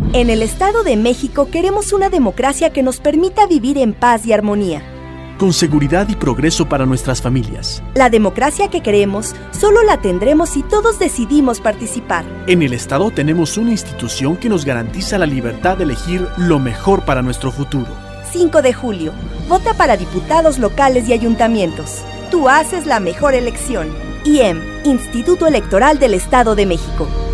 En el Estado de México queremos una democracia que nos permita vivir en paz y armonía. Con seguridad y progreso para nuestras familias. La democracia que queremos solo la tendremos si todos decidimos participar. En el Estado tenemos una institución que nos garantiza la libertad de elegir lo mejor para nuestro futuro. 5 de julio. Vota para diputados locales y ayuntamientos. Tú haces la mejor elección. IEM, Instituto Electoral del Estado de México.